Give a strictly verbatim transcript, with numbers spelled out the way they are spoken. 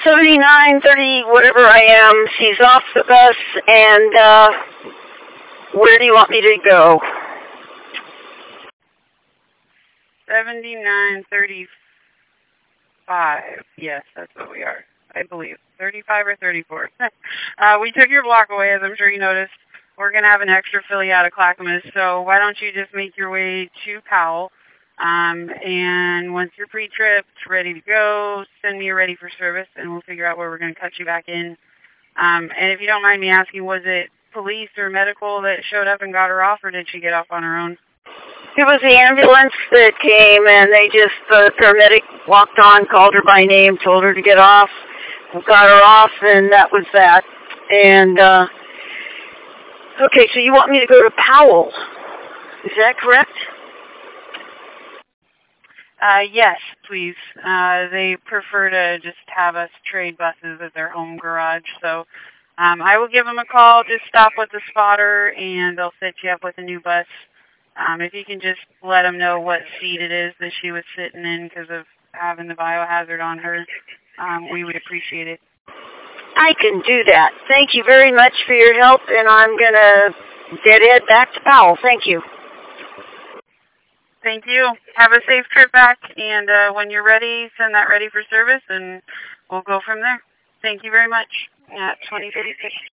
seventy-nine thirty, whatever I am. She's off the bus, and uh, where do you want me to go? seventy-nine thirty-five. Yes, that's what we are, I believe. thirty-five or thirty-four. uh, we took your block away, as I'm sure you noticed. We're going to have an extra filly out of Clackamas, so why don't you just make your way to Powell, um, and once you're pre-tripped, ready to go, send me a ready for service, and we'll figure out where we're going to cut you back in. Um, and if you don't mind me asking, was it police or medical that showed up and got her off, or did she get off on her own? It was the ambulance that came, and they just, the paramedic walked on, called her by name, told her to get off, got her off, and that was that. And, uh, okay, so you want me to go to Powell. Is that correct? Uh, yes, please. Uh, they prefer to just have us trade buses at their home garage, so um, I will give them a call, just stop with the spotter, and they'll set you up with a new bus. Um, if you can just let them know what seat it is that she was sitting in because of having the biohazard on her, um, we would appreciate it. I can do that. Thank you very much for your help, and I'm going to head back to Powell. Thank you. Thank you. Have a safe trip back, and uh, when you're ready, send that ready for service, and we'll go from there. Thank you very much. At twenty thirty-six.